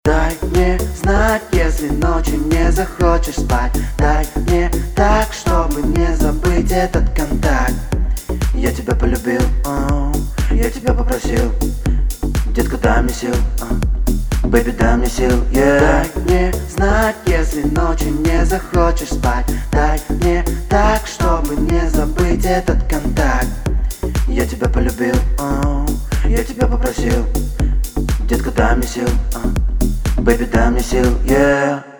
Дай мне знать, если ночью не захочешь спать. Дай мне так, чтобы не забыть этот контакт. Я тебя полюбил, я тебя попросил. Детка, дай мне сил, бэйби, дай мне сил, Дай мне знать, если ночью не захочешь спать. Дай мне так, чтобы не забыть этот контакт. Я тебя полюбил, я тебя попросил. Детка, дай мне сил, бэйби, дай мне сил,